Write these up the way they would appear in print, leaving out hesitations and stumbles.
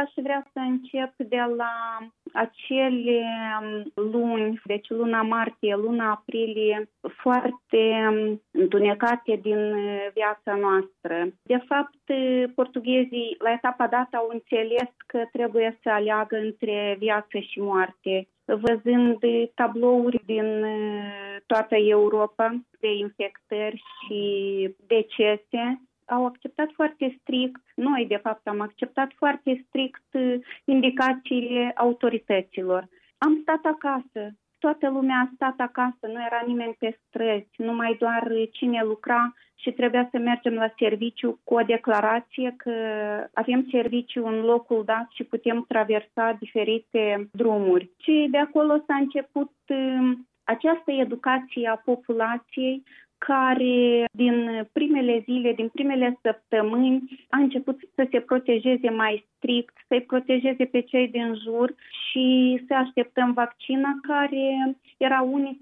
aș vrea să încep de la acele luni, deci luna martie, luna aprilie, foarte întunecate din viața noastră. De fapt, portughezii la etapa dată au înțeles că trebuie să aleagă între viață și moarte. Văzând tablouri din toată Europa de infectări și decese, au acceptat foarte strict, noi de fapt am acceptat foarte strict indicațiile autorităților. Am stat acasă, toată lumea a stat acasă, nu era nimeni pe străzi, numai doar cine lucra și trebuia să mergem la serviciu cu o declarație că avem serviciu în locul dat și putem traversa diferite drumuri. Și de acolo s-a început această educație a populației, care din primele zile, din primele săptămâni a început să se protejeze mai strict, să-i protejeze pe cei din jur și să așteptăm vaccina care era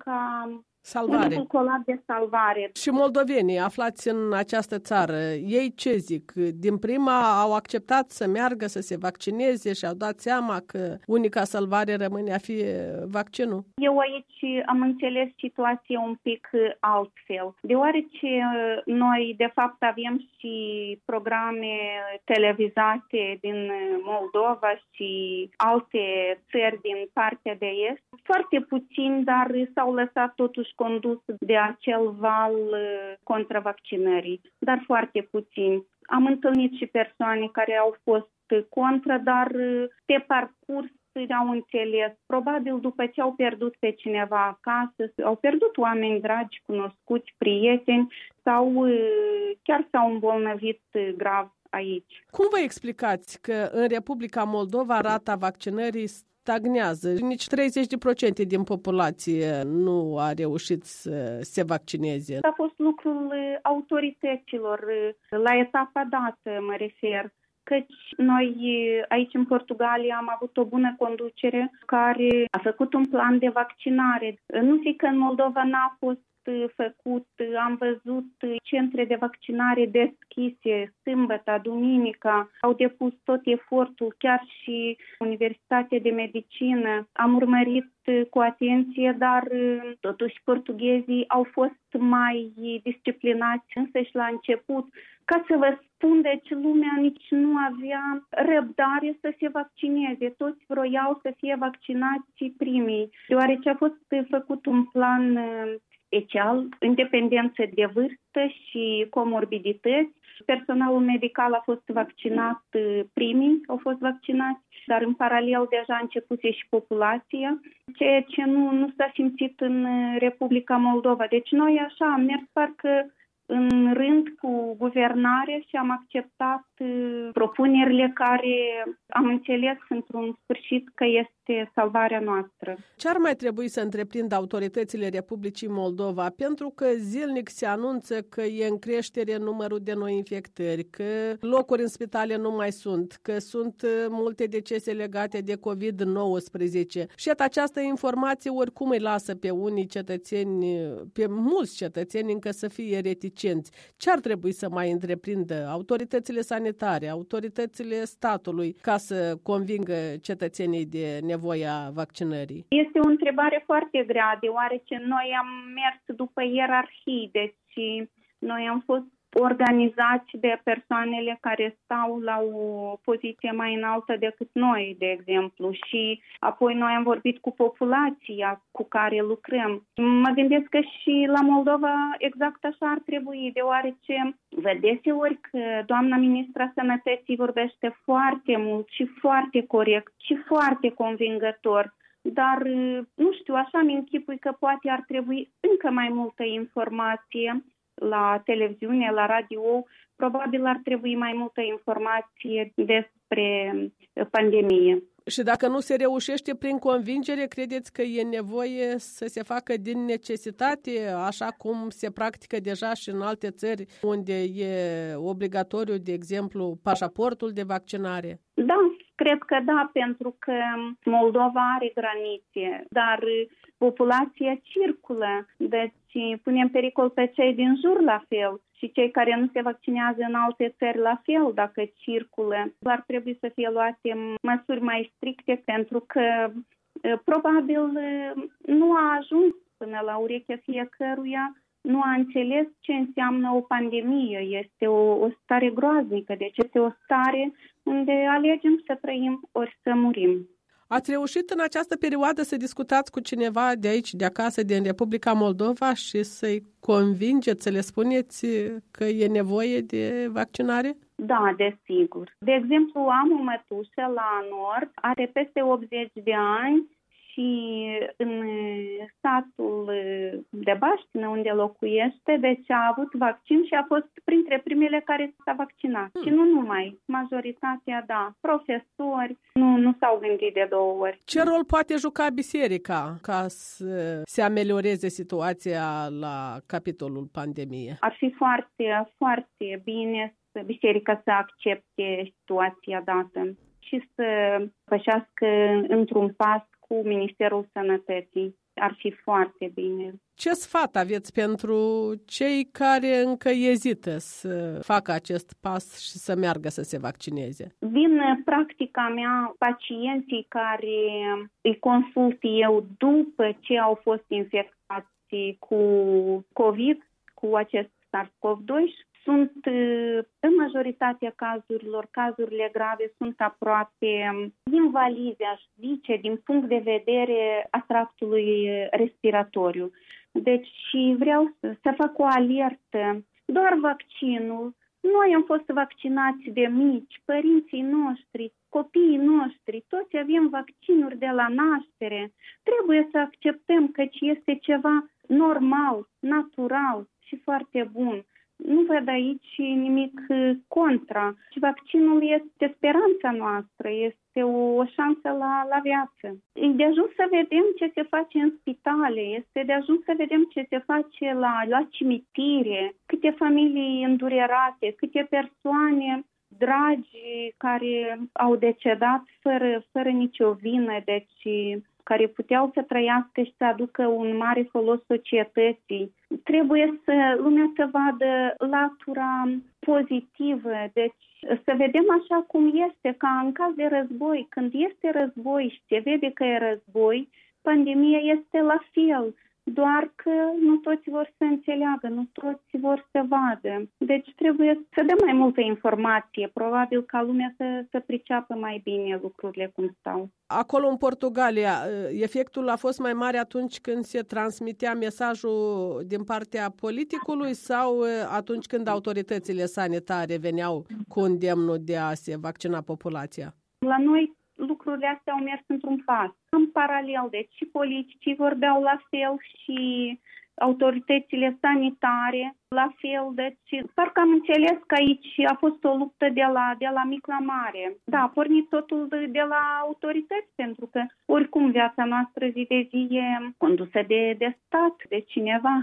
unicul colac de salvare. Și moldovenii aflați în această țară, ei ce zic? Din prima au acceptat să meargă, să se vaccineze și au dat seama că unica salvare rămâne a fi vaccinul? Eu aici am înțeles situația un pic altfel, deoarece noi de fapt avem și programe televizate din Moldova și alte țări din partea de est. Foarte puțini, dar s-au lăsat totuși condus de acel val contra vaccinării, dar foarte puțini. Am întâlnit și persoane care au fost contra, dar pe parcurs au înțeles. Probabil după ce au pierdut pe cineva acasă, au pierdut oameni dragi, cunoscuți, prieteni sau chiar s-au îmbolnăvit grav aici. Cum vă explicați că în Republica Moldova rata vaccinării stagnează? Nici 30% din populație nu a reușit să se vaccineze. A fost lucrul autorităților, la etapa dată mă refer, căci noi aici în Portugalia am avut o bună conducere care a făcut un plan de vaccinare. Nu zic că în Moldova n-a fost făcut, am văzut centre de vaccinare deschise, sâmbătă, duminica, au depus tot efortul, chiar și Universitatea de Medicină. Am urmărit cu atenție, dar totuși portughezii au fost mai disciplinați însăși la început. Ca să vă spun, deci lumea nici nu avea răbdare să se vaccineze. Toți vroiau să fie vaccinați primii, deoarece a fost făcut un plan special, în dependență de vârstă și comorbidități. Personalul medical a fost vaccinat, primii au fost vaccinați, dar în paralel deja a începuse și populația, ceea ce nu s-a simțit în Republica Moldova. Deci noi așa am mers parcă în rând cu guvernarea și am acceptat propunerile care am înțeles într-un sfârșit că este salvarea noastră. Ce ar mai trebui să întreprindă autoritățile Republicii Moldova? Pentru că zilnic se anunță că e în creștere numărul de noi infectări, că locuri în spitale nu mai sunt, că sunt multe decese legate de COVID-19. Și această informație oricum îi lasă pe unii cetățeni, pe mulți cetățeni încă să fie reticenți. Ce ar trebui să mai întreprindă autoritățile sanitare, autoritățile statului ca să convingă cetățenii de nevoia vaccinării? Este o întrebare foarte grea, deoarece noi am mers după ierarhii, deci noi am fost organizați de persoanele care stau la o poziție mai înaltă decât noi, de exemplu, și apoi noi am vorbit cu populația cu care lucrăm. Mă gândesc că și la Moldova exact așa ar trebui, deoarece văd deseori că doamna ministra Sănătății vorbește foarte mult și foarte corect și foarte convingător. Dar, nu știu, așa mi închipui că poate ar trebui încă mai multă informație la televiziune, la radio, probabil ar trebui mai multă informație despre pandemie. Și dacă nu se reușește prin convingere, credeți că e nevoie să se facă din necesitate, așa cum se practică deja și în alte țări, unde e obligatoriu, de exemplu, pașaportul de vaccinare? Da, cred că da, pentru că Moldova are granițe, dar populația circulă. Deci punem pericol pe cei din jur la fel și cei care nu se vaccinează în alte țări la fel dacă circulă. Ar trebui să fie luate măsuri mai stricte pentru că probabil nu a ajuns până la urechea fiecăruia, nu a înțeles ce înseamnă o pandemie. Este o stare groaznică, deci este o stare unde alegem să trăim ori să murim. Ați reușit în această perioadă să discutați cu cineva de aici, de acasă, din Republica Moldova și să-i convingeți, să le spuneți că e nevoie de vaccinare? Da, desigur. De exemplu, am o mătușă la Nord, are peste 80 de ani și în satul de Baștină, unde locuiește, deci a avut vaccin și a fost printre primele care s-a vaccinat. Și nu numai, majoritatea, da, profesori, nu s-au gândit de 2 ori. Ce rol poate juca biserica ca să se amelioreze situația la capitolul pandemie? Ar fi foarte, foarte bine biserica să accepte situația dată și să pășească într-un pas cu Ministerul Sănătății. Ar fi foarte bine. Ce sfat aveți pentru cei care încă ezită să facă acest pas și să meargă să se vaccineze? Din practica mea, pacienții care îi consult eu după ce au fost infectați cu COVID, cu acest SARS-CoV-2, sunt în majoritatea cazurilor, cazurile grave sunt aproape invalize, aș zice, din punct de vedere a tractului respiratoriu. Deci vreau să fac o alertă. Doar vaccinul. Noi am fost vaccinați de mici, părinții noștri, copiii noștri, toți avem vaccinuri de la naștere. Trebuie să acceptăm că este ceva normal, natural și foarte bun. Nu văd aici nimic contra. Și vaccinul este speranța noastră, este o șansă la viață. E de ajuns să vedem ce se face în spitale, este de ajuns să vedem ce se face la cimitire, câte familii îndurerate, câte persoane dragi care au decedat fără nicio vină, deci care puteau să trăiască și să aducă un mare folos societății. Trebuie lumea să vadă latura pozitivă, deci să vedem așa cum este, ca în caz de război. Când este război și se vede că e război, pandemia este la fel. Doar că nu toți vor să înțeleagă, nu toți vor să vadă. Deci trebuie să dăm mai multă informație, probabil ca lumea să priceapă mai bine lucrurile cum stau. Acolo în Portugalia, efectul a fost mai mare atunci când se transmitea mesajul din partea politicului sau atunci când autoritățile sanitare veneau cu îndemnul de a se vaccina populația? La noi lucrurile astea au mers într-un pas. În paralel, deci și politicii vorbeau la fel și autoritățile sanitare la fel. Deci parcă am înțeles că aici a fost o luptă de la mic la mare. Da, a pornit totul de la autorități, pentru că oricum viața noastră zi de zi e condusă de stat, de cineva.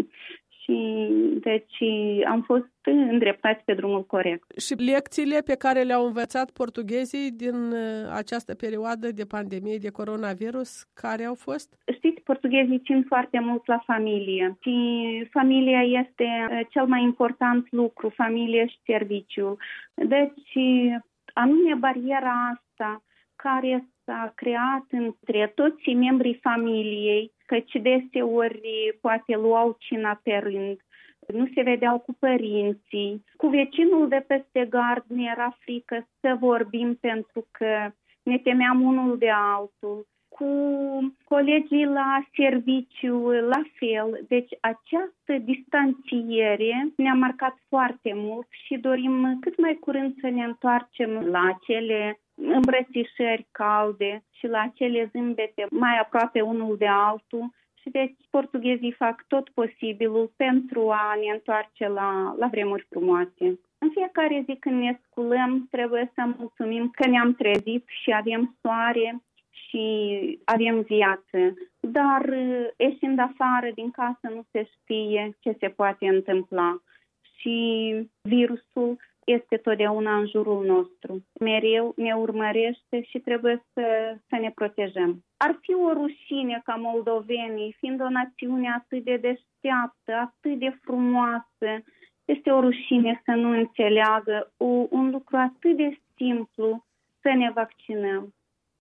Și deci am fost îndreptați pe drumul corect. Și lecțiile pe care le-au învățat portughezii din această perioadă de pandemie de coronavirus, care au fost? Știți, portughezii țin foarte mult la familie și familia este cel mai important lucru, familie și serviciu. Deci, anume bariera asta care s-a creat între toți membrii familiei, căci deseori poate luau cina pe rând, nu se vedeau cu părinții. Cu vecinul de peste gard ne era frică să vorbim pentru că ne temeam unul de altul. Cu colegii la serviciu, la fel. Deci această distanțiere ne-a marcat foarte mult și dorim cât mai curând să ne întoarcem la acele îmbrățișări calde și la acele zâmbete mai aproape unul de altul. Și deci portughezii fac tot posibilul pentru a ne întoarce la vremuri frumoase. În fiecare zi când ne sculăm trebuie să mulțumim că ne-am trezit și avem soare și avem viață. Dar ieșind afară din casă nu se știe ce se poate întâmpla. Și virusul este totdeauna în jurul nostru. Mereu ne urmărește și trebuie să ne protejăm. Ar fi o rușine ca moldovenii, fiind o națiune atât de deșteaptă, atât de frumoasă, este o rușine să nu înțeleagă un lucru atât de simplu, să ne vaccinăm.